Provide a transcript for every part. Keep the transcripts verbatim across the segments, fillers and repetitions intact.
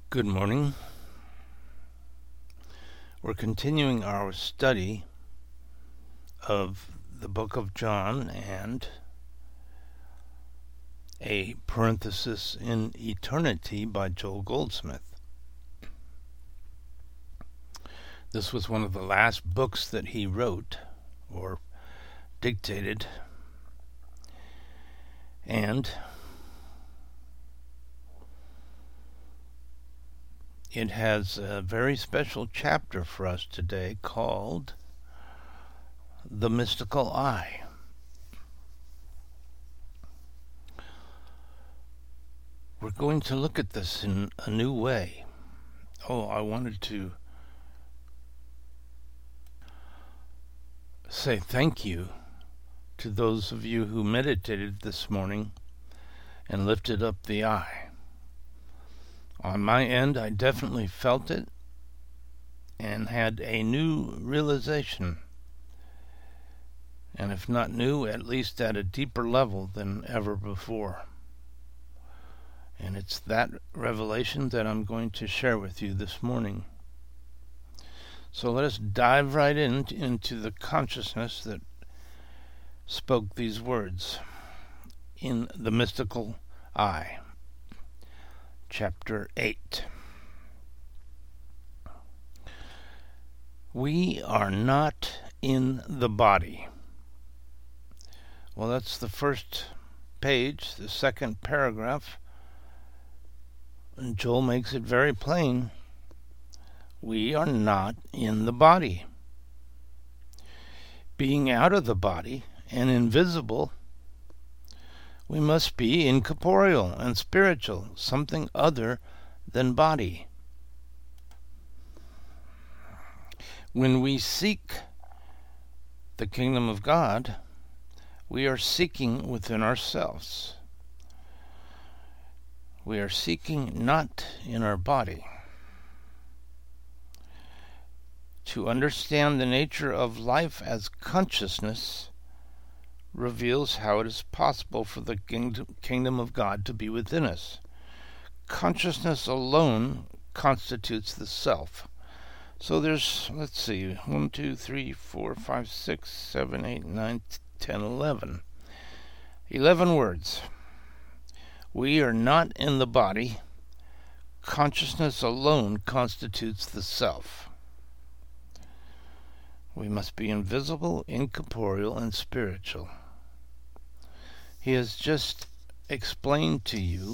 Good morning. We're continuing our study of the book of John and a parenthesis in eternity by Joel Goldsmith. This was one of the last books that he wrote or dictated, and it has a very special chapter for us today called The Mystical Eye. We're going to look at this in a new way. Oh, I wanted to say thank you to those of you who meditated this morning and lifted up the eye. On my end, I definitely felt it and had a new realization. And if not new, at least at a deeper level than ever before. And it's that revelation that I'm going to share with you this morning. So let us dive right in, into the consciousness that spoke these words in The Mystical Eye. Chapter eight. We are not in the body. Well, that's the first page, the second paragraph. And Joel makes it very plain. We are not in the body. Being out of the body and invisible, we must be incorporeal and spiritual, something other than body. When we seek the kingdom of God, we are seeking within ourselves. We are seeking not in our body. To understand the nature of life as consciousness reveals how it is possible for the kingdom of God to be within us. Consciousness alone constitutes the self. So there's, let's see, one, two, three, four, five, six, seven, eight, nine, ten, eleven. Eleven words. We are not in the body. Consciousness alone constitutes the self. We must be invisible, incorporeal, and spiritual. He has just explained to you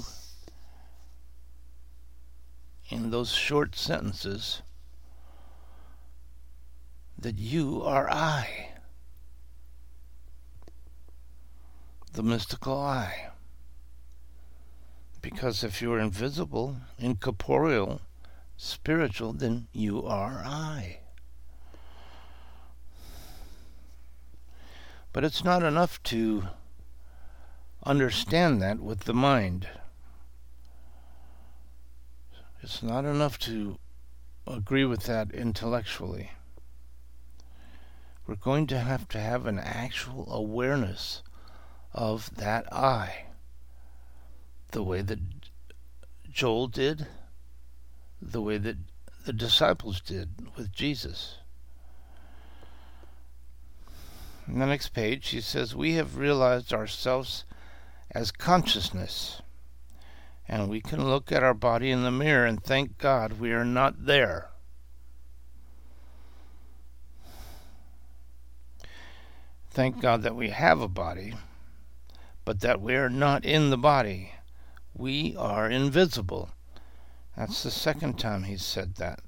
in those short sentences that you are I, the mystical I. Because if you're invisible, incorporeal, spiritual, then you are I. But it's not enough to understand that with the mind. It's not enough to agree with that intellectually. We're going to have to have an actual awareness of that I, the way that Joel did, the way that the disciples did with Jesus. In the next page, he says, we have realized ourselves as consciousness, and we can look at our body in the mirror and thank God we are not there. Thank God that we have a body, but that we are not in the body. We are invisible. That's the second time he's said that.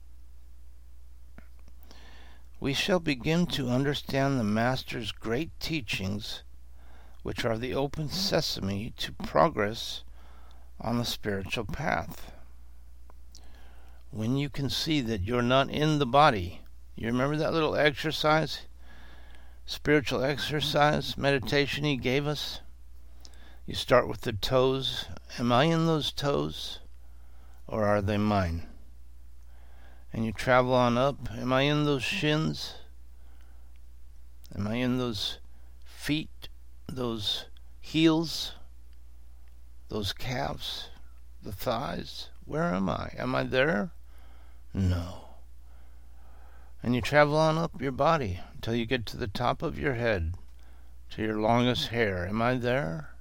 We shall begin to understand the Master's great teachings, which are the open sesame to progress on the spiritual path. When you can see that you're not in the body, you remember that little exercise, spiritual exercise, meditation he gave us? You start with the toes. Am I in those toes, or are they mine? And you travel on up. Am I in those shins? Am I in those feet, those heels, those calves, the thighs, Where am I? Am I there? No. And you travel on up your body until you get to the top of your head, to your longest hair. Am I there?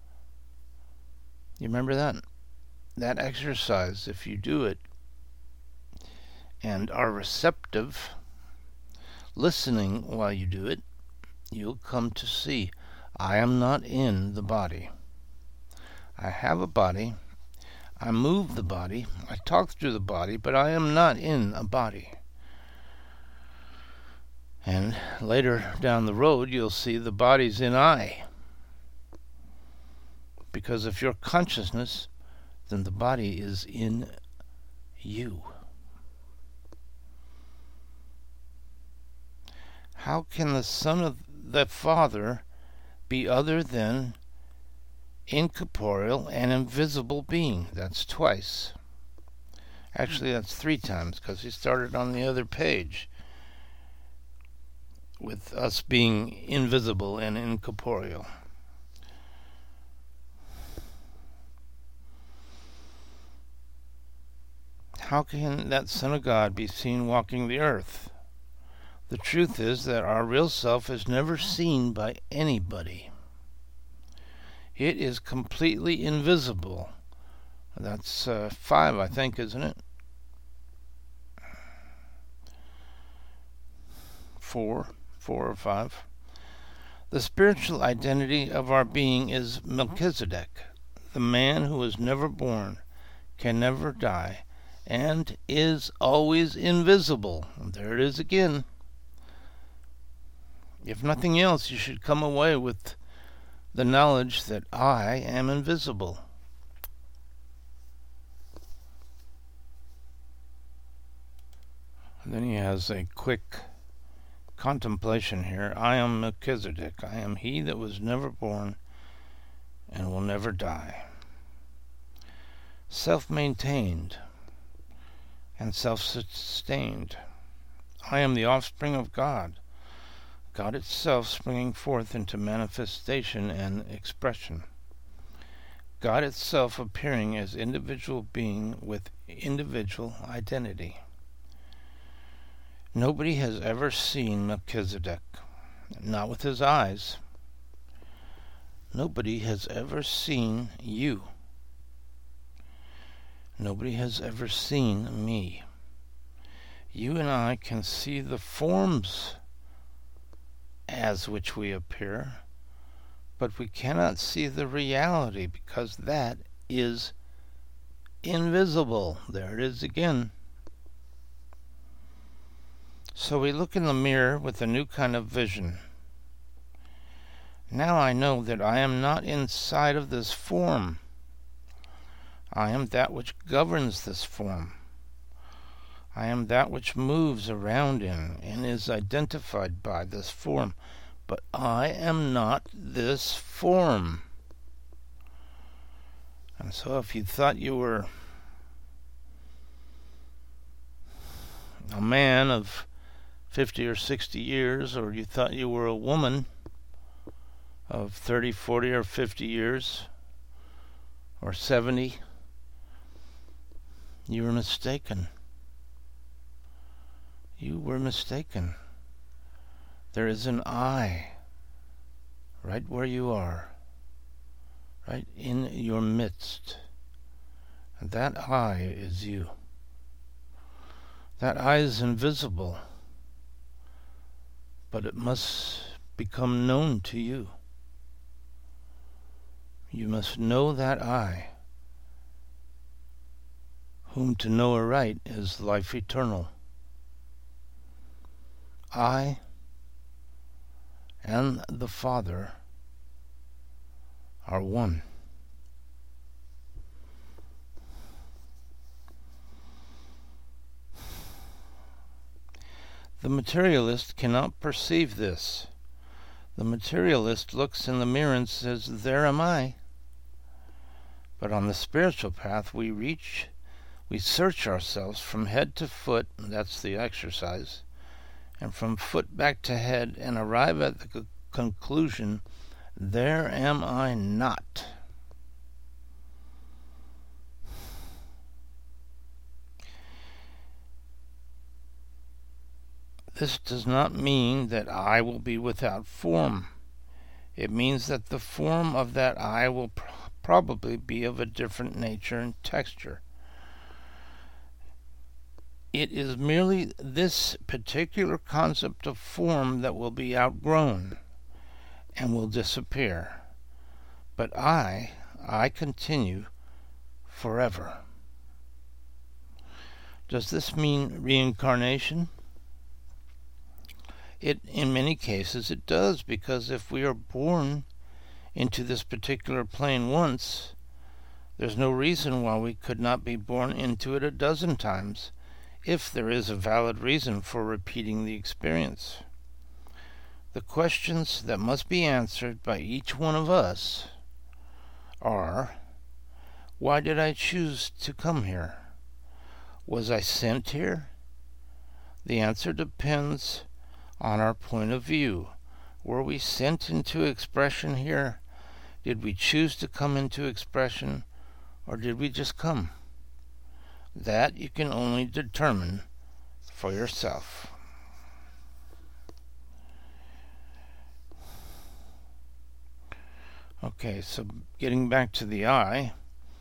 You remember that? That exercise, if you do it and are receptive, listening while you do it, you'll come to see, I am not in the body. I have a body. I move the body. I talk through the body, but I am not in a body. And later down the road, you'll see the body's in I. Because if you're consciousness, then the body is in you. How can the Son of the Father be other than incorporeal and invisible being? That's twice. Actually, that's three times, because he started on the other page with us being invisible and incorporeal. How can that Son of God be seen walking the earth? The truth is that our real self is never seen by anybody. It is completely invisible. That's uh, five, I think, isn't it? Four. Four or five. The spiritual identity of our being is Melchizedek, the man who is never born, can never die, and is always invisible. And there it is again. If nothing else, you should come away with the knowledge that I am invisible. And then he has a quick contemplation here. I am Melchizedek. I am he that was never born and will never die. Self-maintained and self-sustained. I am the offspring of God. God itself springing forth into manifestation and expression. God itself appearing as individual being with individual identity. Nobody has ever seen Melchizedek, not with his eyes. Nobody has ever seen you. Nobody has ever seen me. You and I can see the forms as which we appear, but we cannot see the reality because that is invisible. There it is again. So we look in the mirror with a new kind of vision. Now I know that I am not inside of this form. I am that which governs this form. I am that which moves around in and is identified by this form. But I am not this form. And so if you thought you were a man of fifty or sixty years, or you thought you were a woman of thirty, forty, or fifty years, or seventy, you were mistaken. You were mistaken. There is an I right where you are, right in your midst. And that I is you. That I is invisible, but it must become known to you. You must know that I, whom to know aright is life eternal. I and the Father are one. The materialist cannot perceive this. The materialist looks in the mirror and says, there am I. But on the spiritual path we reach, we search ourselves from head to foot, that's the exercise, and from foot back to head, and arrive at the c- conclusion, there am I not. This does not mean that I will be without form. It means that the form of that I will pr- probably be of a different nature and texture. It is merely this particular concept of form that will be outgrown and will disappear. But I, I continue forever. Does this mean reincarnation? It, in many cases, it does, because if we are born into this particular plane once, there's no reason why we could not be born into it a dozen times, if there is a valid reason for repeating the experience. The questions that must be answered by each one of us are, why did I choose to come here? Was I sent here? The answer depends on our point of view. Were we sent into expression here? Did we choose to come into expression, or did we just come? That you can only determine for yourself. Okay, so getting back to the I,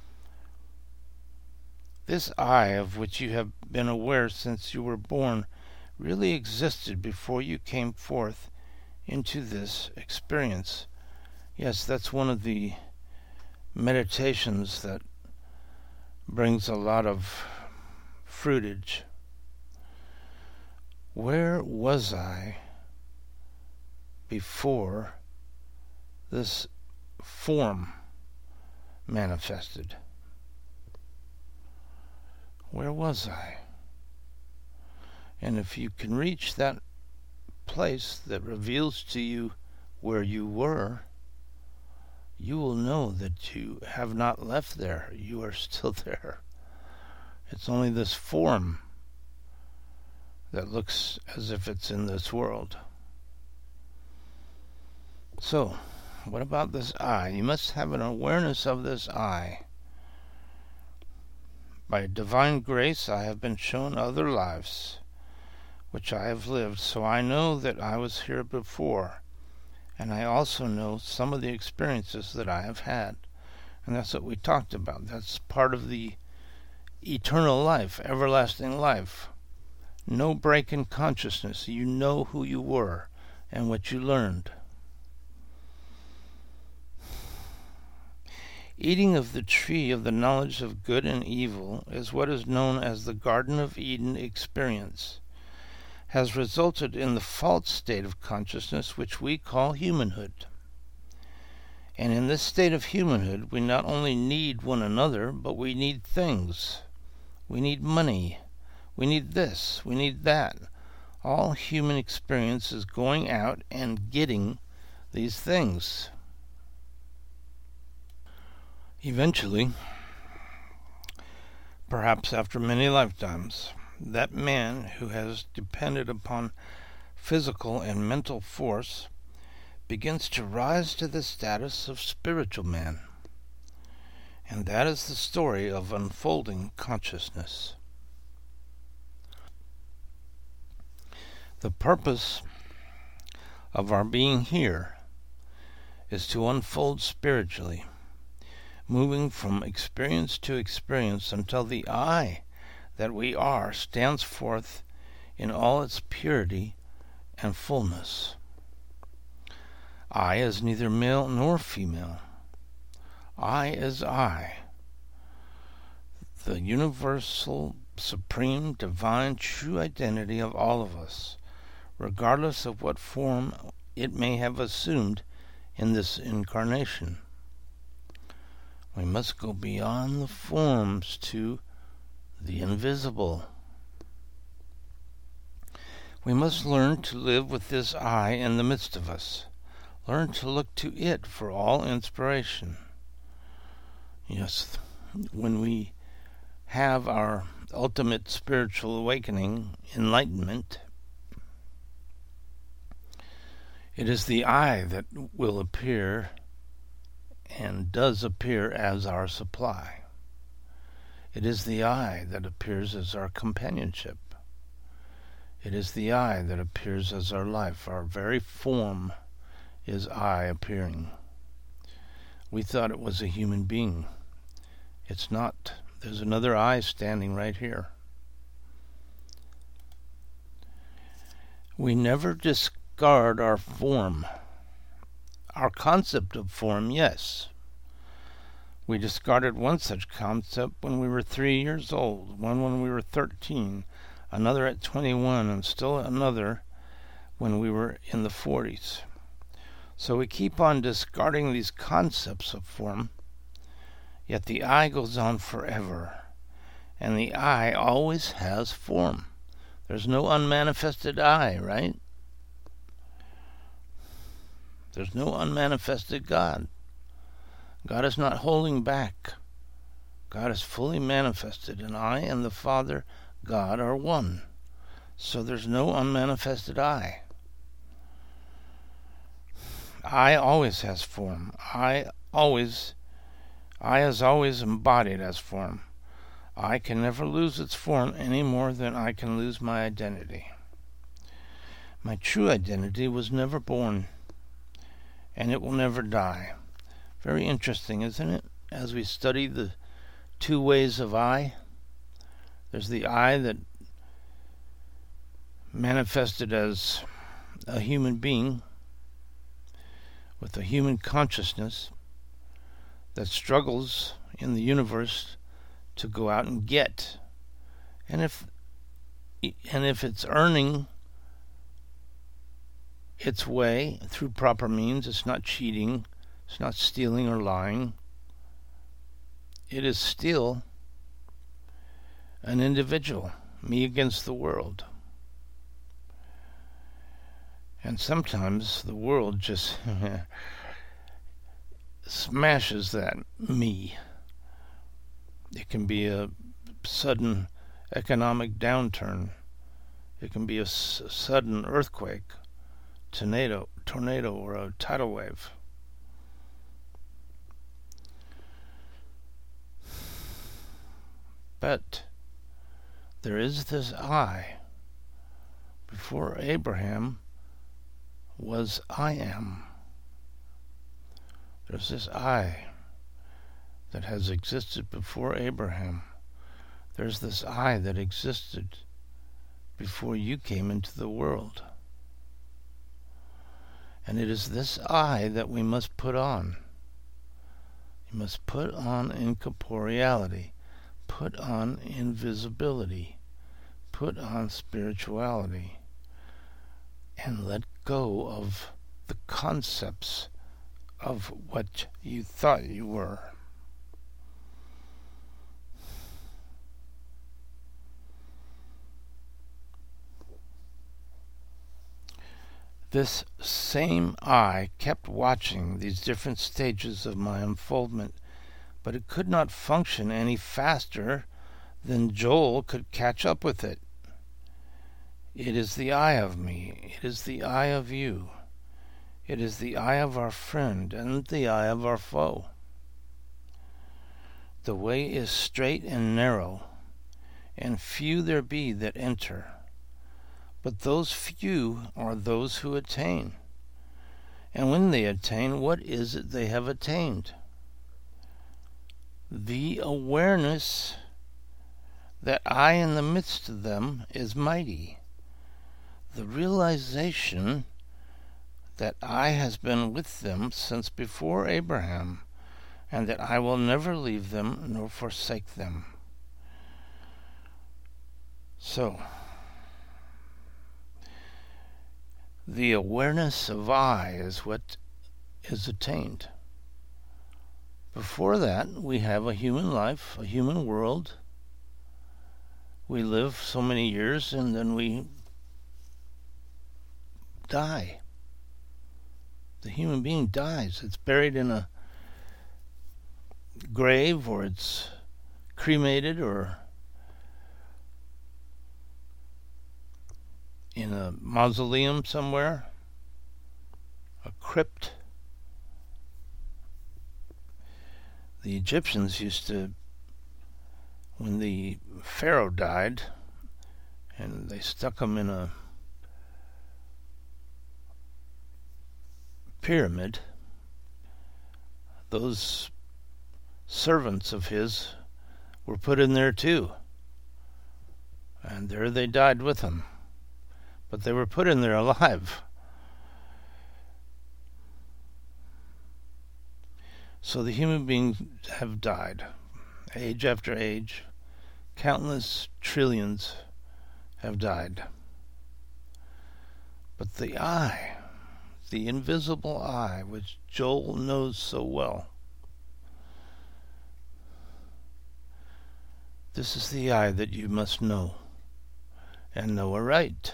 this I of which you have been aware since you were born really existed before you came forth into this experience. Yes, that's one of the meditations that brings a lot of fruitage. Where was I before this form manifested? Where was I? And if you can reach that place that reveals to you where you were, you will know that you have not left there. You are still there. It's only this form that looks as if it's in this world. So, what about this I? You must have an awareness of this I. By divine grace, I have been shown other lives, which I have lived, so I know that I was here before, and I also know some of the experiences that I have had. And that's what we talked about. That's part of the eternal life, everlasting life. No break in consciousness. You know who you were and what you learned. Eating of the tree of the knowledge of good and evil is what is known as the Garden of Eden experience, has resulted in the false state of consciousness which we call humanhood. And in this state of humanhood, we not only need one another, but we need things. We need money. We need this. We need that. All human experience is going out and getting these things. Eventually, perhaps after many lifetimes, that man who has depended upon physical and mental force begins to rise to the status of spiritual man. And that is the story of unfolding consciousness. The purpose of our being here is to unfold spiritually, moving from experience to experience until the I that we are stands forth in all its purity and fullness. I is neither male nor female. I is I, the universal, supreme, divine, true identity of all of us, regardless of what form it may have assumed in this incarnation. We must go beyond the forms to the invisible. We must learn to live with this I in the midst of us. Learn to look to it for all inspiration. Yes, when we have our ultimate spiritual awakening, enlightenment, it is the I that will appear and does appear as our supply. It is the I that appears as our companionship. It is the I that appears as our life. Our very form is I appearing. We thought it was a human being. It's not. There's another I standing right here. We never discard our form. Our concept of form, yes. We discarded one such concept when we were three years old, one when we were thirteen, another at twenty-one, and still another when we were in the forties. So we keep on discarding these concepts of form, yet the I goes on forever, and the I always has form. There's no unmanifested I, right? There's no unmanifested God. God is not holding back. God is fully manifested, and I and the Father, God, are one. So there's no unmanifested I. I always has form. I always, I is always embodied as form. I can never lose its form any more than I can lose my identity. My true identity was never born, and it will never die. Very interesting, isn't it? As we study the two ways of I, there's the I that manifested as a human being with a human consciousness that struggles in the universe to go out and get. And if and if it's earning its way through proper means, it's not cheating, it's not stealing or lying, it is still an individual, me against the world. And sometimes the world just smashes that me. It can be a sudden economic downturn. It can be a s- sudden earthquake, tornado, tornado, or a tidal wave. But there is this I. Before Abraham was I am. There's this I that has existed before Abraham. There's this I that existed before you came into the world. And it is this I that we must put on. You must put on incorporeality, put on invisibility, put on spirituality, and let go of the concepts of what you thought you were. This same I kept watching these different stages of my unfoldment, but it could not function any faster than Joel could catch up with it. It is the I of me. It is the I of you. It is the I of our friend and the I of our foe. The way is straight and narrow, and few there be that enter. But those few are those who attain. And when they attain, what is it they have attained? The awareness that I in the midst of them is mighty. The realization that I has been with them since before Abraham, and that I will never leave them nor forsake them. So, the awareness of I is what is attained. Before that, we have a human life, a human world. We live so many years and then we die. The human being dies. It's buried in a grave, or it's cremated, or in a mausoleum somewhere, a crypt. The Egyptians used to, when the Pharaoh died and they stuck him in a pyramid, those servants of his were put in there too. And there they died with him. But they were put in there alive. So the human beings have died, age after age. Countless trillions have died. But the eye, the invisible eye, which Joel knows so well, this is the eye that you must know, and know aright.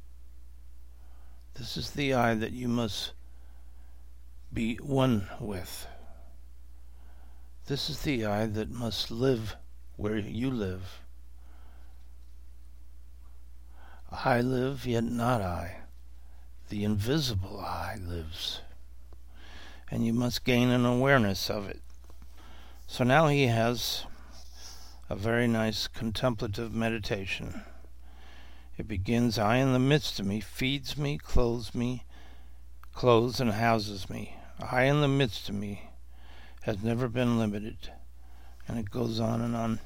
This is the eye that you must be one with. This is the eye that must live where you live. I live, yet not I. The invisible eye lives. And you must gain an awareness of it. So now he has a very nice contemplative meditation. It begins, I in the midst of me, feeds me, clothes me, clothes and houses me. I in the midst of me has never been limited. And it goes on and on.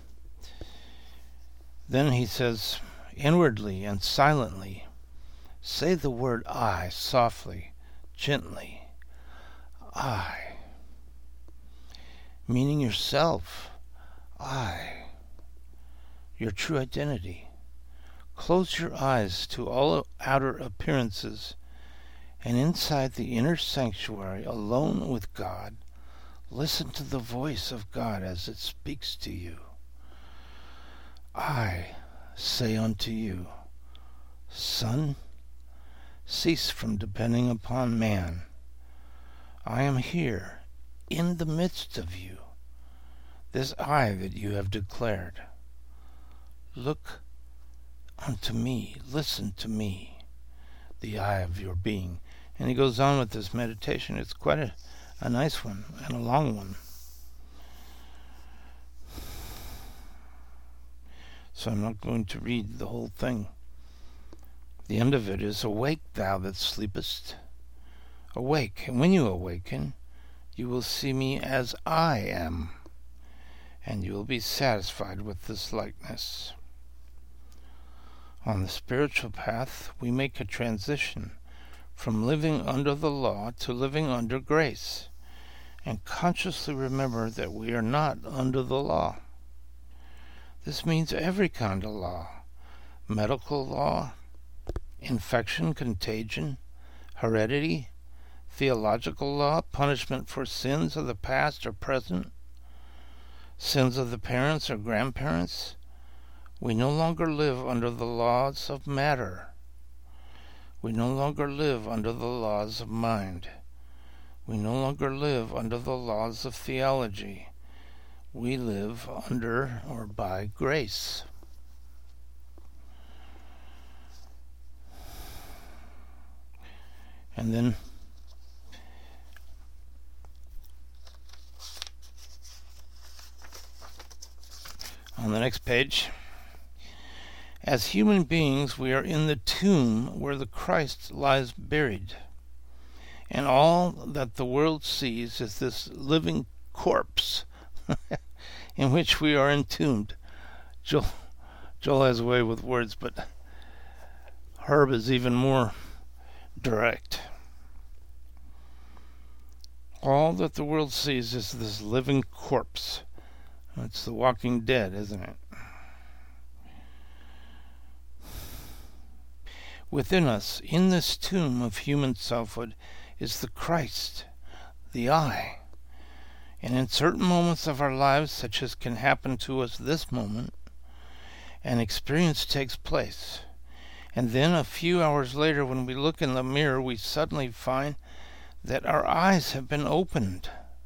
Then he says, inwardly and silently, say the word I softly, gently. I. Meaning yourself. I. Your true identity. Close your eyes to all outer appearances, and inside the inner sanctuary, alone with God, listen to the voice of God as it speaks to you. I say unto you, Son, cease from depending upon man. I am here, in the midst of you, this I that you have declared. Look unto me, listen to me, the I of your being. And he goes on with this meditation. It's quite a, a nice one and a long one. So I'm not going to read the whole thing. The end of it is, awake thou that sleepest. Awake, and when you awaken, you will see me as I am, and you will be satisfied with this likeness. On the spiritual path, we make a transition from living under the law to living under grace, and consciously remember that we are not under the law. This means every kind of law: medical law, infection, contagion, heredity, theological law, punishment for sins of the past or present, sins of the parents or grandparents. We no longer live under the laws of matter. We no longer live under the laws of mind. We no longer live under the laws of theology. We live under or by grace. And then on the next page, as human beings, we are in the tomb where the Christ lies buried, and all that the world sees is this living corpse in which we are entombed. Joel, Joel has a way with words, but Herb is even more direct. All that the world sees is this living corpse. It's the Walking Dead, isn't it? Within us, in this tomb of human selfhood, is the Christ, the I. And in certain moments of our lives, such as can happen to us this moment, an experience takes place. And then a few hours later, when we look in the mirror, we suddenly find that our eyes have been opened.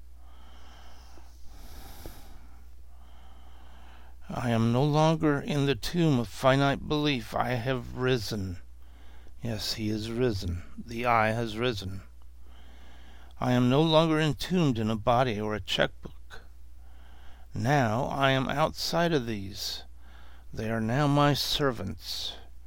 I am no longer in the tomb of finite belief. I have risen. Yes, he is risen. The I has risen. I am no longer entombed in a body or a checkbook. Now I am outside of these. They are now my servants.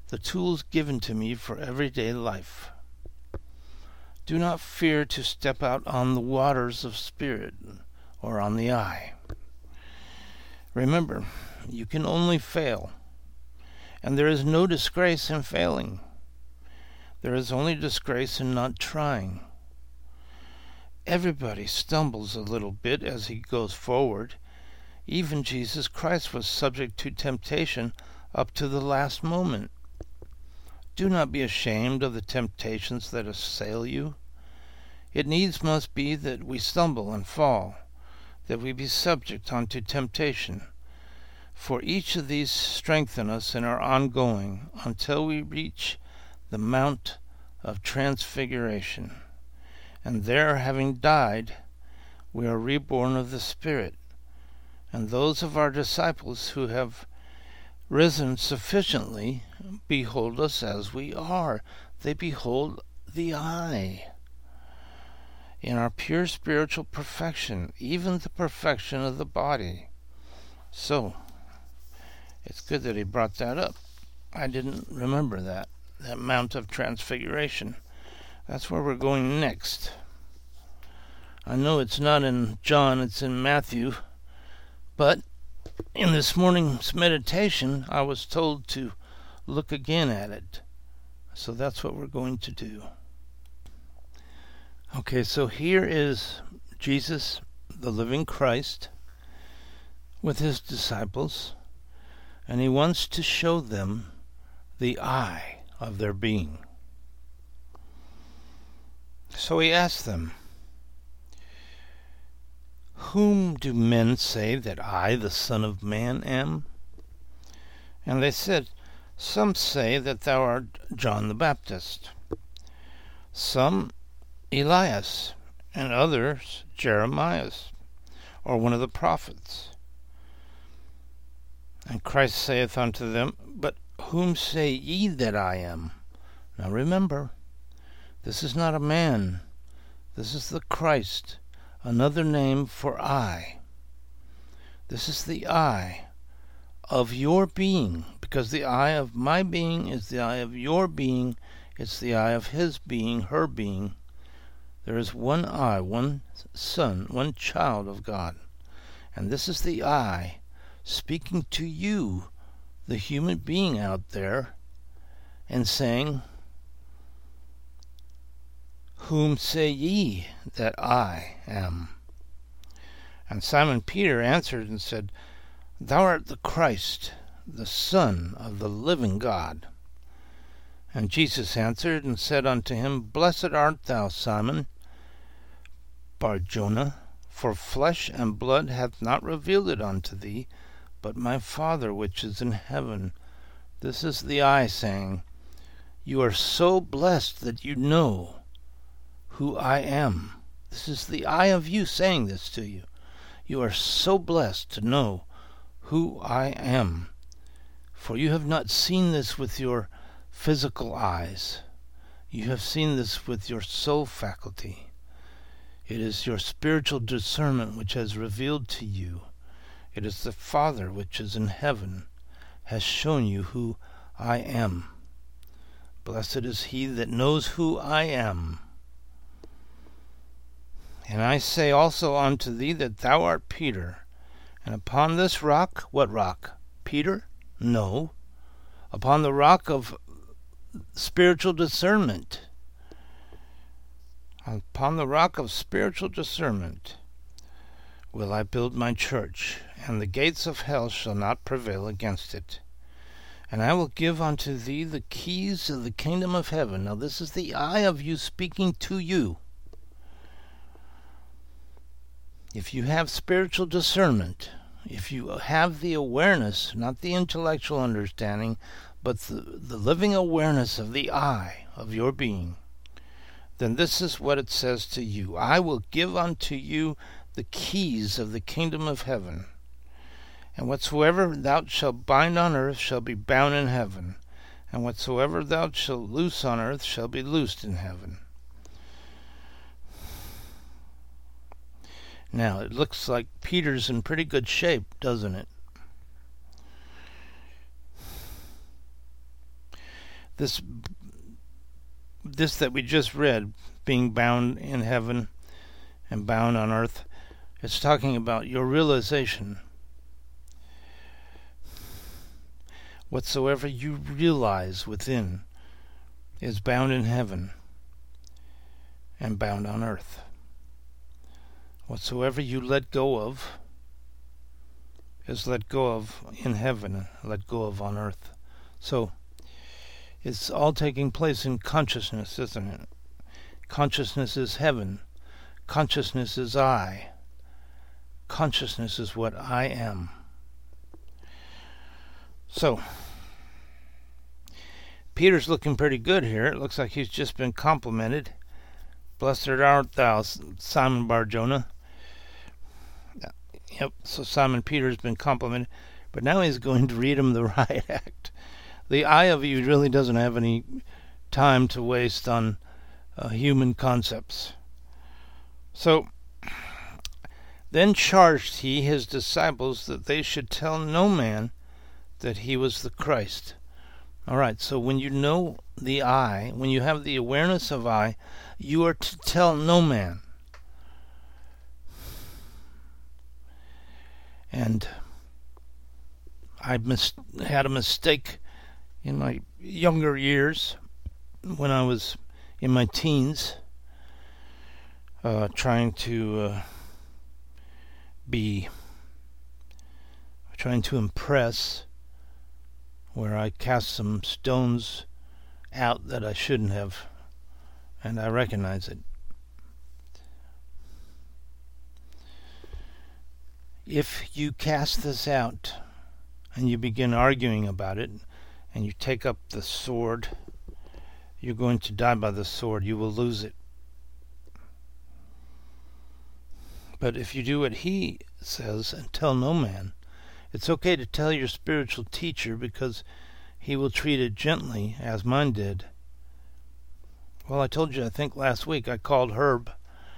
the tools given to me for everyday life. Do not fear to step out on the waters of spirit or on the eye. Remember, you can only fail, and there is no disgrace in failing. There is only disgrace in not trying. Everybody stumbles a little bit as he goes forward. Even Jesus Christ was subject to temptation up to the last moment. Do not be ashamed of the temptations that assail you. It needs must be that we stumble and fall, that we be subject unto temptation. For each of these strengthen us in our ongoing until we reach the Mount of Transfiguration. And there, having died, we are reborn of the Spirit. And those of our disciples who have risen sufficiently behold us as we are. They behold the eye. In our pure spiritual perfection, even the perfection of the body. So, it's good that he brought that up. I didn't remember that, that Mount of Transfiguration. That's where we're going next. I know it's not in John, it's in Matthew, but in this morning's meditation, I was told to look again at it. So that's what we're going to do. Okay, so here is Jesus, the living Christ, with his disciples, and he wants to show them the eye of their being. So he asked them, "Whom do men say that I, the Son of Man, am?" And they said, "Some say that thou art John the Baptist, some Elias, and others Jeremiah, or one of the prophets." And Christ saith unto them, "But whom say ye that I am?" Now remember, this is not a man. This is the Christ, another name for I. This is the I of your being, because the I of my being is the I of your being. It's the I of his being, her being. There is one I, one Son, one child of God. And this is the I speaking to you, the human being out there, and saying, "Whom say ye that I am?" And Simon Peter answered and said, "Thou art the Christ, the Son of the living God." And Jesus answered and said unto him, "Blessed art thou, Simon Bar-Jonah, for flesh and blood hath not revealed it unto thee, but my Father which is in heaven." This is the I saying, you are so blessed that you know who I am. This is the I of you saying this to you. You are so blessed to know who I am. For you have not seen this with your physical eyes. You have seen this with your soul faculty. It is your spiritual discernment which has revealed to you. It is the Father which is in heaven has shown you who I am. Blessed is he that knows who I am. And I say also unto thee that thou art Peter, and upon this rock, what rock? Peter? No. Upon the rock of spiritual discernment. Upon the rock of spiritual discernment will I build my church, and the gates of hell shall not prevail against it. And I will give unto thee the keys of the kingdom of heaven. Now this is the I of you speaking to you. If you have spiritual discernment, if you have the awareness, not the intellectual understanding, but the, the living awareness of the I of your being, then this is what it says to you. I will give unto you the keys of the kingdom of heaven. And whatsoever thou shalt bind on earth shall be bound in heaven, and whatsoever thou shalt loose on earth shall be loosed in heaven. Now, it looks like Peter's in pretty good shape, doesn't it? this this that we just read, being bound in heaven and bound on earth, it's talking about your realization. Whatsoever you realize within is bound in heaven and bound on earth. Whatsoever you let go of is let go of in heaven and let go of on earth. So it's all taking place in consciousness, isn't it? Consciousness is heaven. Consciousness is I. Consciousness is what I am. So, Peter's looking pretty good here. It looks like he's just been complimented. Blessed art thou, Simon Bar-Jonah. Yep, so Simon Peter's been complimented. But now he's going to read him the riot act. The I of you really doesn't have any time to waste on uh, human concepts. So, then charged he his disciples that they should tell no man that he was the Christ. All right, so when you know the I, when you have the awareness of I, you are to tell no man. And I mis- had a mistake in my younger years when I was in my teens, uh, trying to uh, be, trying to impress, where I cast some stones out that I shouldn't have, and I recognize it. If you cast this out and you begin arguing about it and you take up the sword, you're going to die by the sword. You will lose it. But if you do what he says and tell no man, it's okay to tell your spiritual teacher because he will treat it gently, as mine did. Well, I told you, I think last week, I called Herb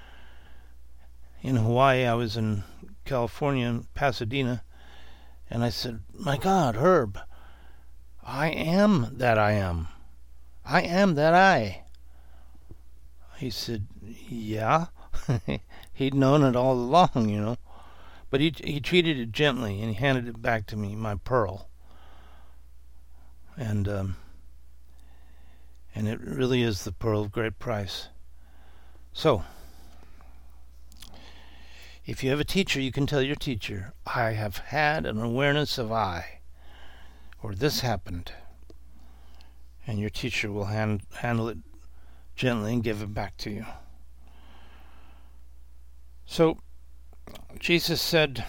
in Hawaii. I was in California, in Pasadena, and I said, my God, Herb, I am that I am. I am that I. He said, yeah. He'd known it all along, you know. But he he treated it gently, and he handed it back to me, my pearl. And um, and it really is the pearl of great price. So, if you have a teacher, you can tell your teacher, I have had an awareness of I, or this happened. And your teacher will hand, handle it gently and give it back to you. So, Jesus said,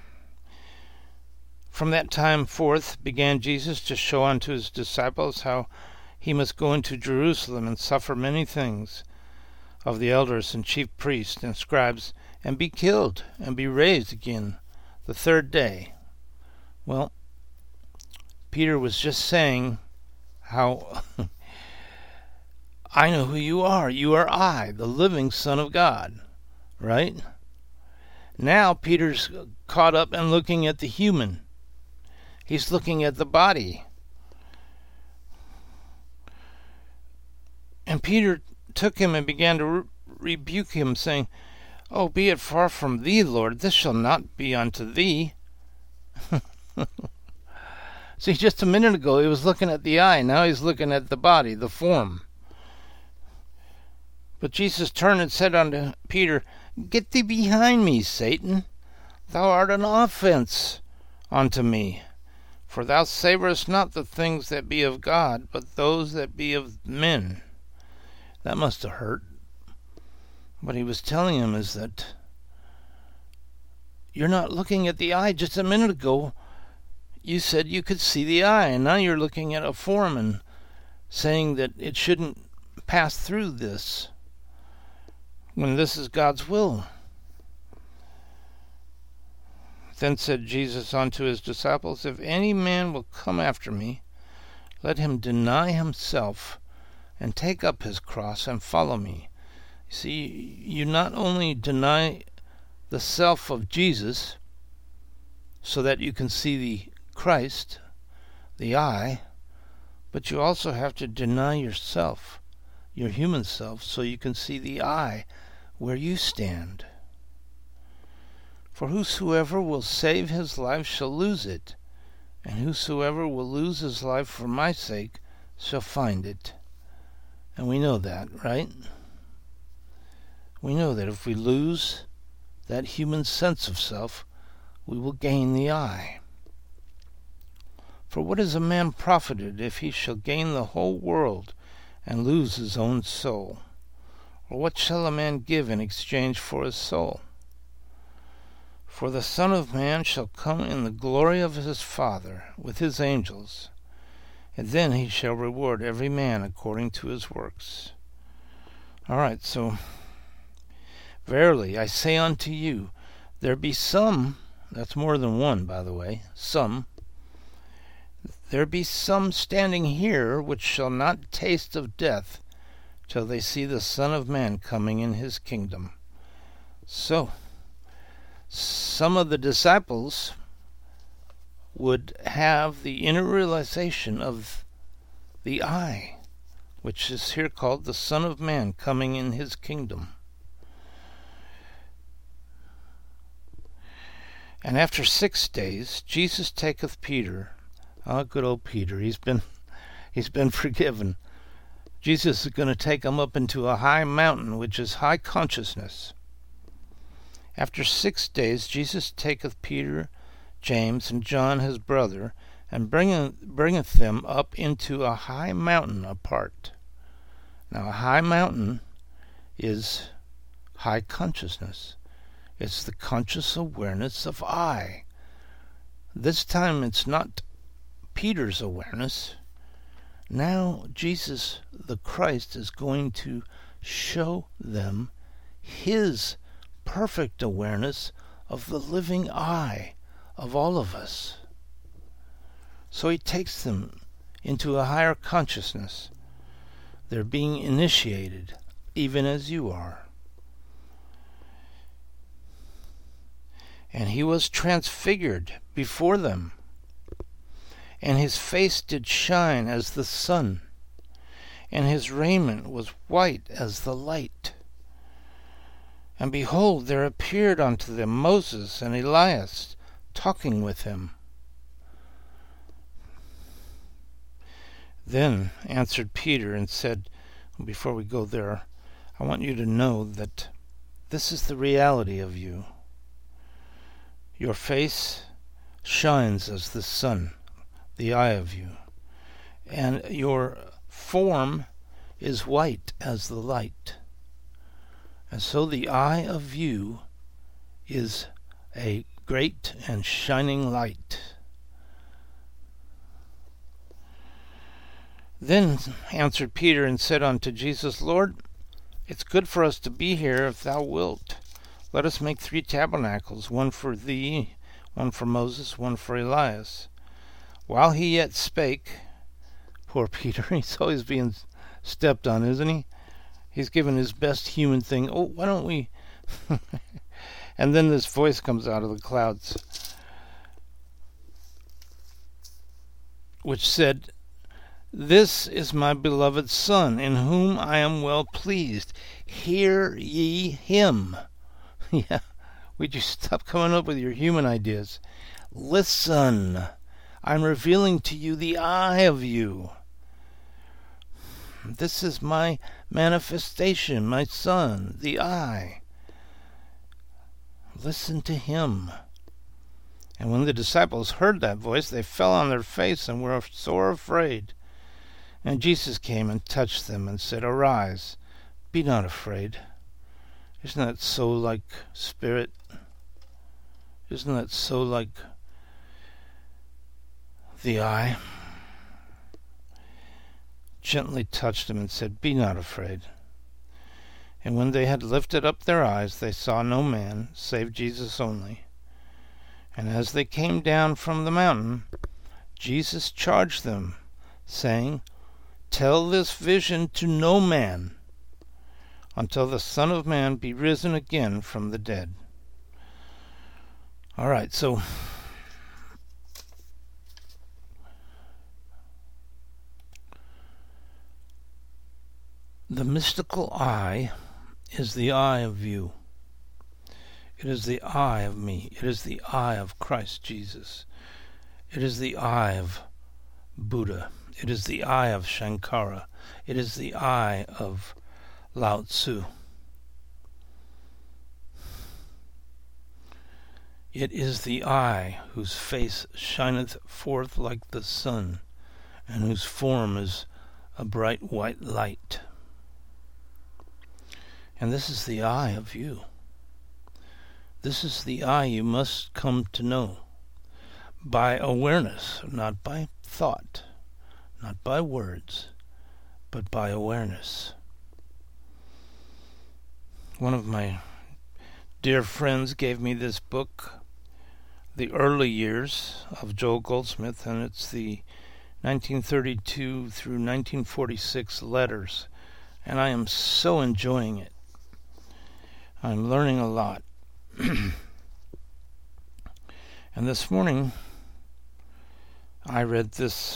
from that time forth began Jesus to show unto his disciples how he must go into Jerusalem and suffer many things of the elders and chief priests and scribes, and be killed, and be raised again the third day. Well, Peter was just saying how I know who you are. You are I, the living Son of God, right? Now Peter's caught up and looking at the human. He's looking at the body. And Peter took him and began to re- rebuke him, saying, Oh, be it far from thee, Lord, this shall not be unto thee. See, just a minute ago he was looking at the eye, now he's looking at the body, the form. But Jesus turned and said unto Peter, Get thee behind me, Satan. Thou art an offense unto me. For thou savorest not the things that be of God, but those that be of men. That must have hurt. What he was telling him is that you're not looking at the eye. Just a minute ago, you said you could see the eye, and now you're looking at a form and saying that it shouldn't pass through this, when this is God's will. Then said Jesus unto his disciples, If any man will come after me, let him deny himself, and take up his cross, and follow me. See, you not only deny the self of Jesus, so that you can see the Christ, the I, But you also have to deny yourself, your human self, so you can see the I where you stand. For whosoever will save his life shall lose it, and whosoever will lose his life for my sake shall find it. And we know that, right? We know that if we lose that human sense of self, we will gain the I. For what is a man profited if he shall gain the whole world and lose his own soul? Or what shall a man give in exchange for his soul? For the Son of Man shall come in the glory of his Father with his angels, and then he shall reward every man according to his works. All right, so, verily I say unto you, there be some, that's more than one, by the way, some, there be some standing here which shall not taste of death till they see the Son of Man coming in his kingdom. So, some of the disciples would have the inner realization of the I, which is here called the Son of Man coming in his kingdom. And after six days, Jesus taketh Peter. Ah, good old Peter. He's been, he's been forgiven. Jesus is going to take him up into a high mountain, which is high consciousness. After six days, Jesus taketh Peter, James, and John his brother, and bringeth, bringeth them up into a high mountain apart. Now, a high mountain is high consciousness. It's the conscious awareness of I. This time it's not Peter's awareness. Now Jesus, the Christ, is going to show them his perfect awareness of the living I of all of us. So he takes them into a higher consciousness. They're being initiated, even as you are. And he was transfigured before them, and his face did shine as the sun, and his raiment was white as the light. And behold, there appeared unto them Moses and Elias, talking with him. Then answered Peter and said, before we go there, I want you to know that this is the reality of you. Your face shines as the sun, the eye of you, and your form is white as the light. And so the eye of you is a great and shining light. Then answered Peter and said unto Jesus, Lord, it's good for us to be here if thou wilt. Let us make three tabernacles, one for thee, one for Moses, one for Elias. While he yet spake, poor Peter, he's always being stepped on, isn't he? He's given his best human thing. Oh, why don't we... And then this voice comes out of the clouds, which said, This is my beloved Son, in whom I am well pleased. Hear ye him. Yeah, would you stop coming up with your human ideas? Listen, I'm revealing to you the I of you. This is my manifestation, my Son, the I. Listen to him. And when the disciples heard that voice, they fell on their face and were sore afraid. And Jesus came and touched them and said, Arise, be not afraid. Isn't that so like Spirit? Isn't that so like the I? Gently touched him and said, Be not afraid. And when they had lifted up their eyes, they saw no man, save Jesus only. And as they came down from the mountain, Jesus charged them, saying, Tell this vision to no man, until the Son of Man be risen again from the dead. All right, so The mystical I is the I of you. It is the I of me. It is the I of Christ Jesus. It is the I of Buddha. It is the I of Shankara. It is the I of Lao Tzu. It is the I whose face shineth forth like the sun, and whose form is a bright white light. And this is the I of you. This is the I you must come to know by awareness, not by thought, not by words, but by awareness. One of my dear friends gave me this book, The Early Years of Joel Goldsmith, and it's the nineteen thirty-two through nineteen forty-six letters, and I am so enjoying it. I'm learning a lot. And this morning I read this.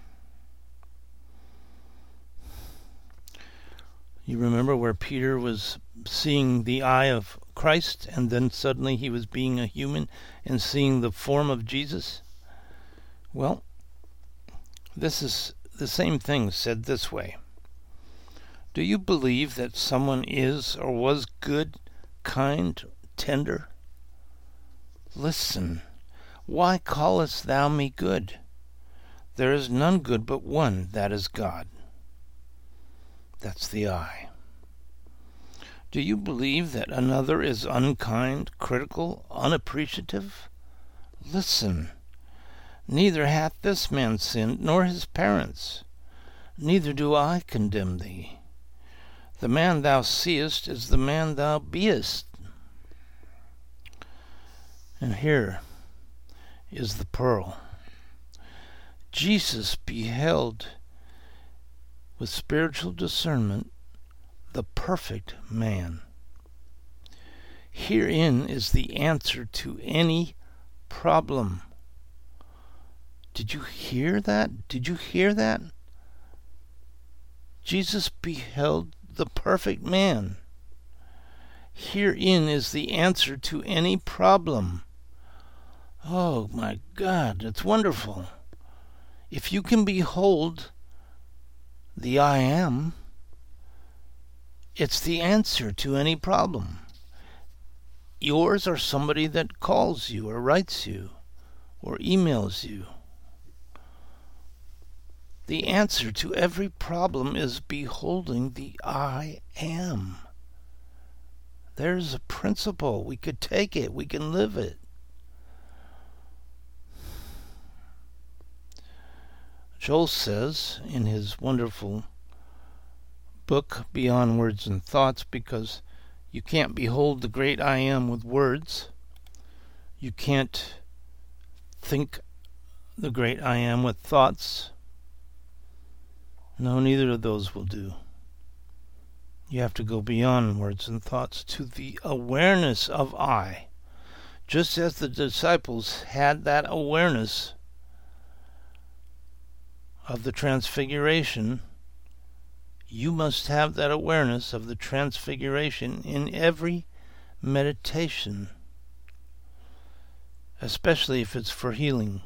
You remember where Peter was seeing the eye of Christ, and then suddenly he was being a human and seeing the form of Jesus? Well, this is the same thing said this way. Do you believe that someone is or was good, kind, tender? Listen. Why callest thou me good? There is none good but one, that is God. That's the I. Do you believe that another is unkind, critical, unappreciative? Listen. Neither hath this man sinned, nor his parents. Neither do I condemn thee. The man thou seest is the man thou beest. And here is the pearl. Jesus beheld with spiritual discernment the perfect man. Herein is the answer to any problem. Did you hear that? Did you hear that? Jesus beheld the perfect man. Herein is the answer to any problem. Oh my God, it's wonderful. If you can behold the I am, it's the answer to any problem. Yours or somebody that calls you or writes you or emails you. The answer to every problem is beholding the I am. There's a principle. We could take it. We can live it. Joel says in his wonderful book, Beyond Words and Thoughts, because you can't behold the great I am with words. You can't think the great I am with thoughts. No, neither of those will do. You have to go beyond words and thoughts to the awareness of I. Just as the disciples had that awareness of the transfiguration, you must have that awareness of the transfiguration in every meditation, especially if it's for healing.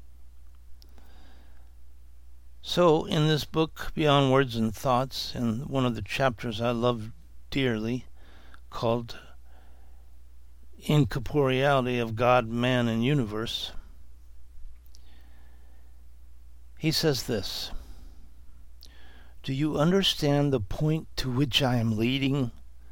So, in this book, Beyond Words and Thoughts, in one of the chapters I love dearly, called Incorporeality of God, Man, and Universe, he says this: do you understand the point to which I am leading?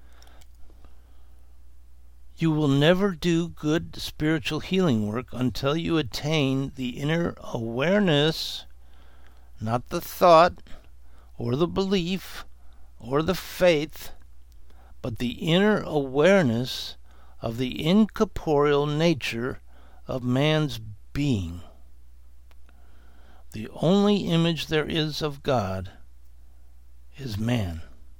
You will never do good spiritual healing work until you attain the inner awareness, not the thought or the belief or the faith, but the inner awareness of the incorporeal nature of man's being. The only image there is of God is man.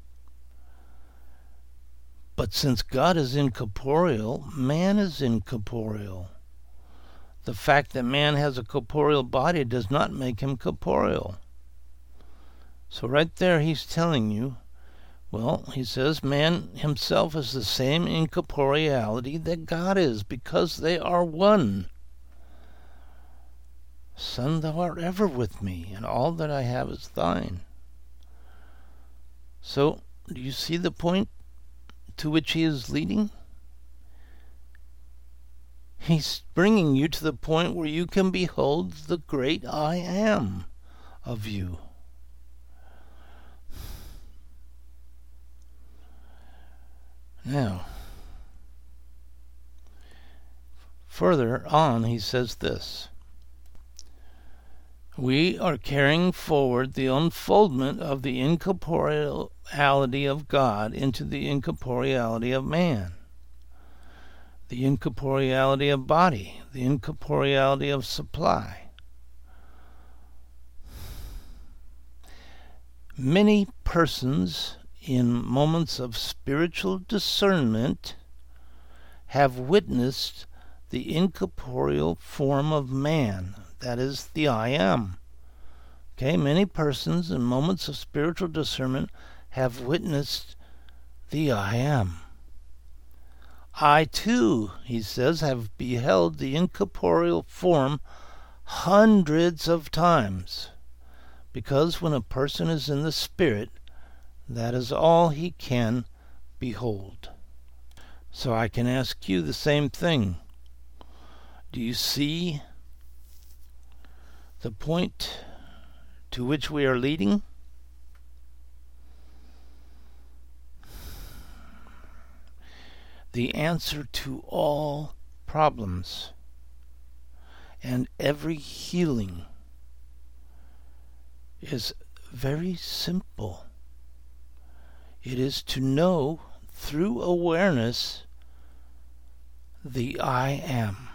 But since God is incorporeal, man is incorporeal. The fact that man has a corporeal body does not make him corporeal. So right there he's telling you Well, he says, man himself is the same incorporeality that God is, because they are one. Son, thou art ever with me, and all that I have is thine. So, do you see the point to which he is leading? He's bringing you to the point where you can behold the great I am of you. Now, further on, he says this. We are carrying forward the unfoldment of the incorporeality of God into the incorporeality of man, the incorporeality of body, the incorporeality of supply. Many persons in moments of spiritual discernment have witnessed the incorporeal form of man, that is, the I am. Okay, many persons in moments of spiritual discernment have witnessed the I am. I too, he says, have beheld the incorporeal form hundreds of times, because when a person is in the Spirit, that is all he can behold. So I can ask you the same thing. Do you see the point to which we are leading? The answer to all problems and every healing is very simple. It is to know through awareness the I am.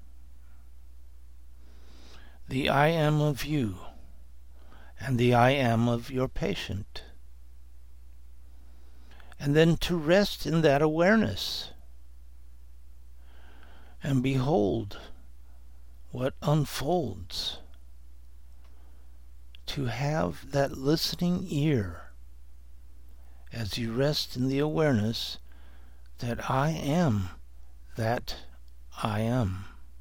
The I am of you and the I am of your patient. And then to rest in that awareness and behold what unfolds. To have that listening ear as you rest in the awareness that I am that I am.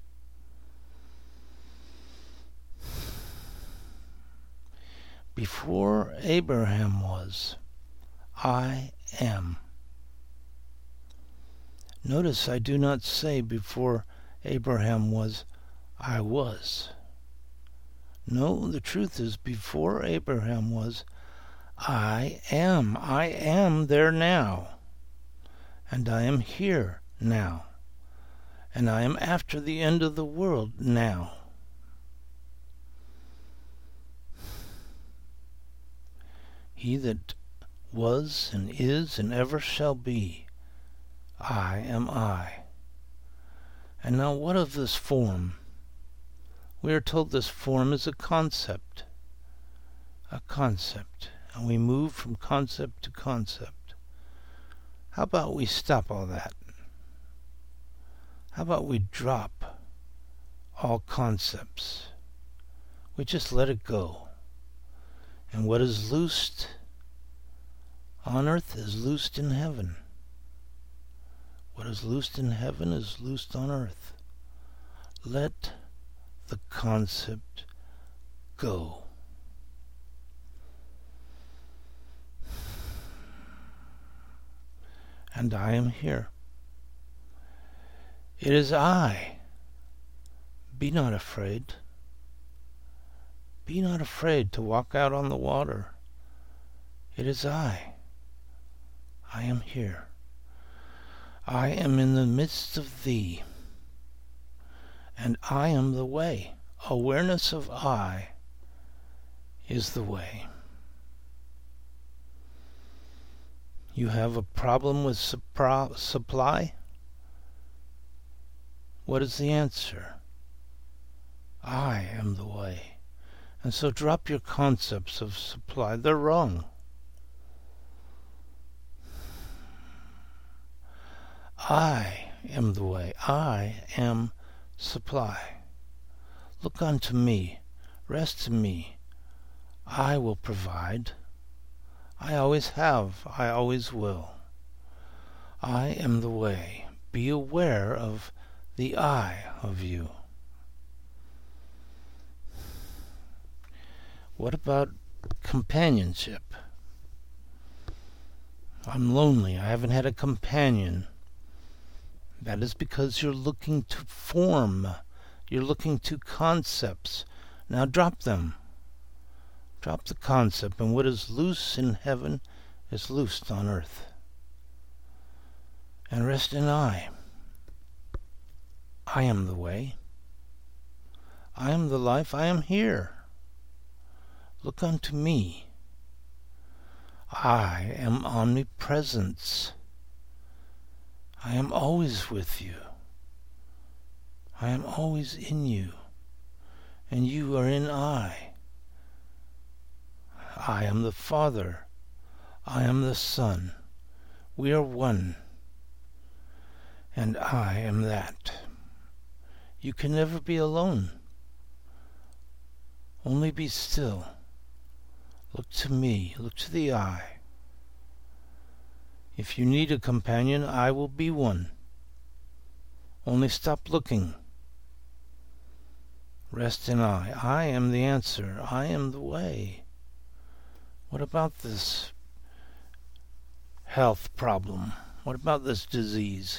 Before Abraham was, I am. Notice I do not say before Abraham was, I was. No, the truth is before Abraham was, I am. I am there now. And I am here now. And I am after the end of the world now. He that was and is and ever shall be, I am I. And now what of this form? We are told this form is a concept. A concept. And we move from concept to concept. How about we stop all that? How about we drop all concepts? We just let it go. And what is loosed on earth is loosed in heaven. What is loosed in heaven is loosed on earth. Let the concept go. And I am here. It is I. Be not afraid. Be not afraid to walk out on the water. It is I. I am here. I am in the midst of thee. And I am the way. Awareness of I is the way. You have a problem with supra- supply? What is the answer? I am the way. And so drop your concepts of supply. They're wrong. I am the way. I am supply. Look unto me. Rest in me. I will provide. I always have. I always will. I am the way. Be aware of the I of you. What about companionship? I'm lonely. I haven't had a companion. That is because you're looking to form. You're looking to concepts. Now drop them. Drop the concept, and what is loose in heaven is loosed on earth. And rest in I. I am the way. I am the life. I am here. Look unto me. I am omnipresence. I am always with you. I am always in you, and you are in I. I am the Father. I am the Son. We are one, and I am that. You can never be alone. Only be still. Look to me. Look to the I. If you need a companion, I will be one. Only stop looking. Rest in I. I am the answer. I am the way. What about this health problem? What about this disease?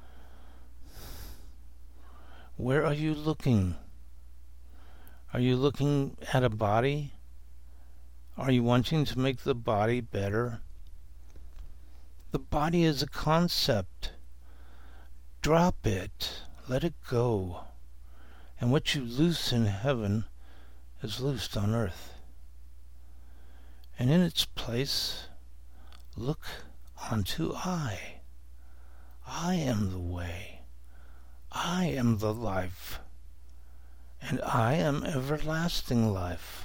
Where are you looking? Are you looking at a body? Are you wanting to make the body better? The body is a concept. Drop it. Let it go. And what you loose in heaven is loosed on earth. And in its place, look unto I. I am the way. I am the life. And I am everlasting life.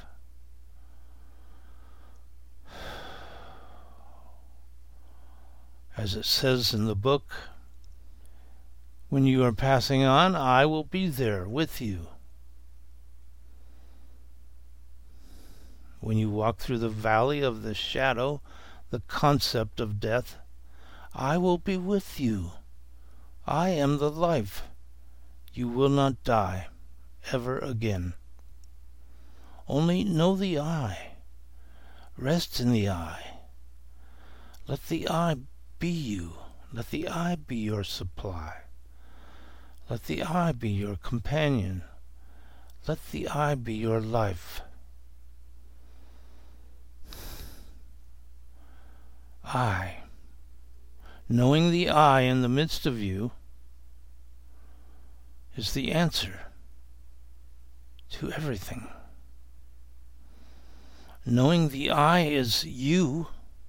As it says in the book, when you are passing on, I will be there with you. When you walk through the valley of the shadow, the concept of death, I will be with you. I am the life. You will not die ever again. Only know the I. Rest in the I. Let the I be you. Let the I be your supply. Let the I be your companion. Let the I be your life. I, knowing the I in the midst of you, is the answer to everything. Knowing the I is you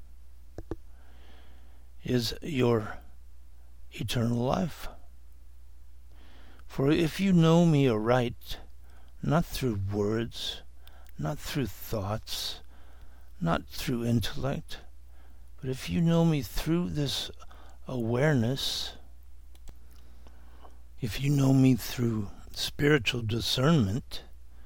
is your eternal life. For if you know me aright, not through words, not through thoughts, not through intellect, but if you know me through this awareness, if you know me through spiritual discernment,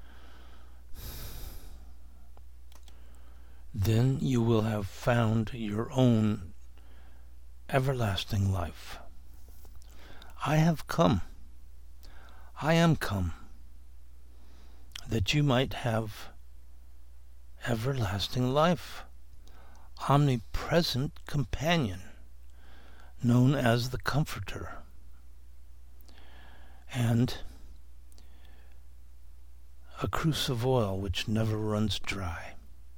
then you will have found your own everlasting life. I have come. I am come, that you might have everlasting life, omnipresent companion, known as the Comforter, and a cruse of oil which never runs dry.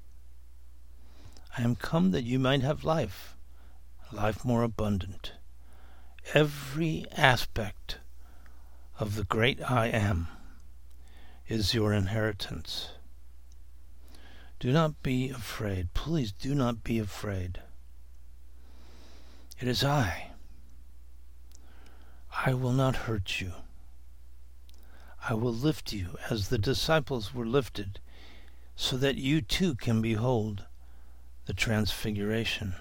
I am come that you might have life, life more abundant. Every aspect of the great I Am is your inheritance. Do not be afraid. Please do not be afraid. It is I. I will not hurt you. I will lift you as the disciples were lifted, so that you too can behold the transfiguration.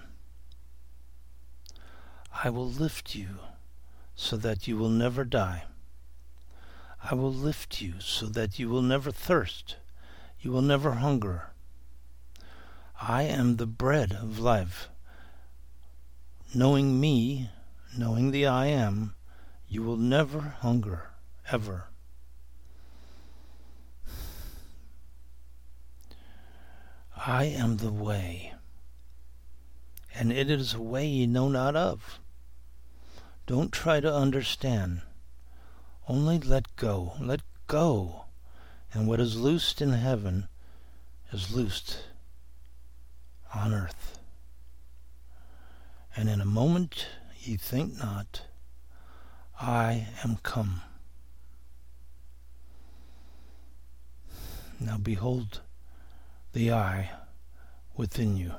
I will lift you so that you will never die. I will lift you so that you will never thirst. You will never hunger. I am the bread of life. Knowing me, knowing the I am, you will never hunger, ever. I am the way, and it is a way ye know not of. Don't try to understand. Only let go, let go, and what is loosed in heaven is loosed on earth. And in a moment ye think not, I am come. Now behold the I within you.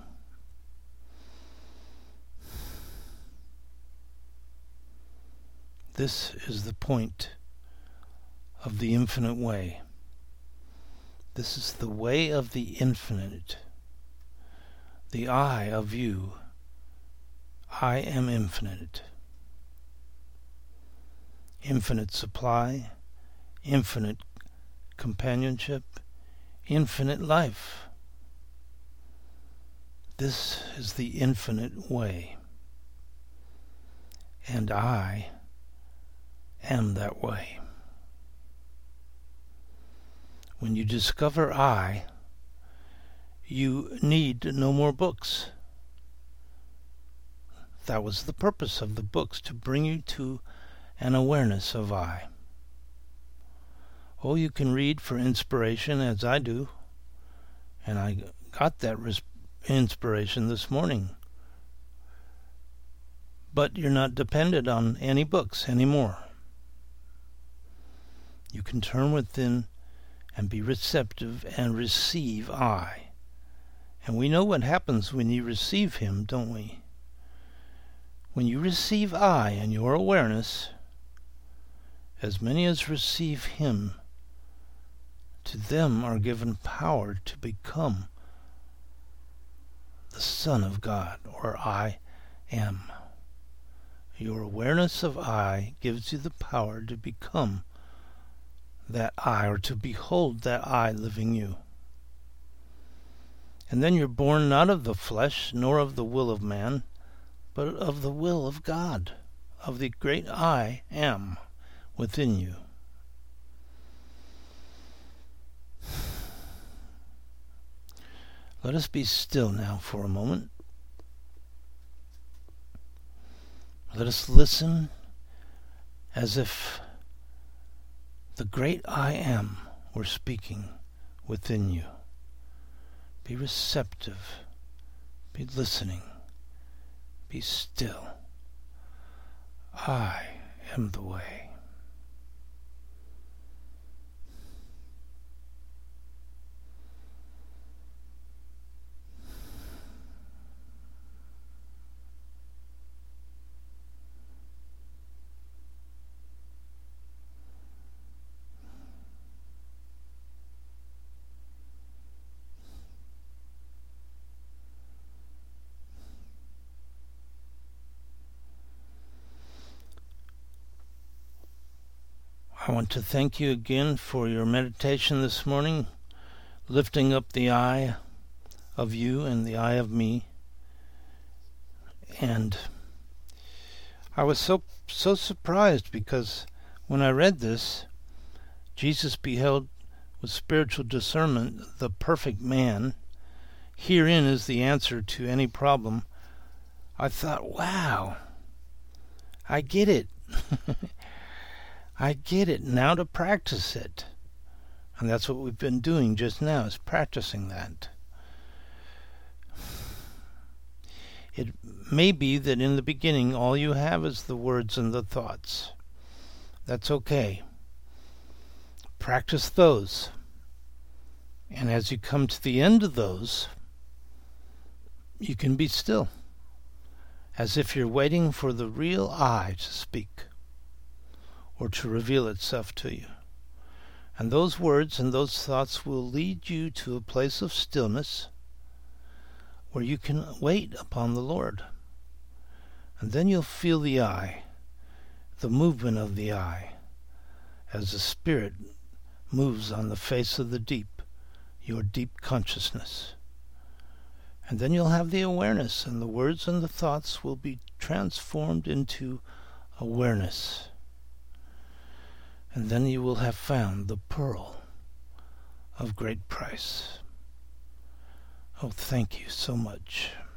This is the point of the infinite way. This is the way of the infinite. The I of you. I am infinite. Infinite supply, infinite companionship, infinite life. This is the infinite way. And I am that way. When you discover I, you need no more books. That was the purpose of the books, to bring you to an awareness of I. Oh, you can read for inspiration, as I do, and I got that res- inspiration this morning. But you're not dependent on any books anymore. You can turn within and be receptive and receive I. And we know what happens when you receive Him, don't we? When you receive I in your awareness, as many as receive Him, to them are given power to become the Son of God, or I am. Your awareness of I gives you the power to become that I, or to behold that I living you. And then you're born not of the flesh, nor of the will of man, but of the will of God, of the great I am within you. Let us be still now for a moment. Let us listen as if the great I am were speaking within you. Be receptive. Be listening. Be still. I am the way. I want to thank you again for your meditation this morning, lifting up the I of you and the I of me. And I was so so surprised because when I read this, Jesus beheld with spiritual discernment the perfect man. Herein is the answer to any problem. I thought, wow, I get it. I get it now to practice it. And that's what we've been doing just now, is practicing that. It may be that in the beginning all you have is the words and the thoughts. That's okay. Practice those. And as you come to the end of those, you can be still, as if you're waiting for the real I to speak, or to reveal itself to you. And those words and those thoughts will lead you to a place of stillness where you can wait upon the Lord. And then you'll feel the I, the movement of the I, as the Spirit moves on the face of the deep, your deep consciousness. And then you'll have the awareness, and the words and the thoughts will be transformed into awareness. And then you will have found the pearl of great price. Oh, thank you so much.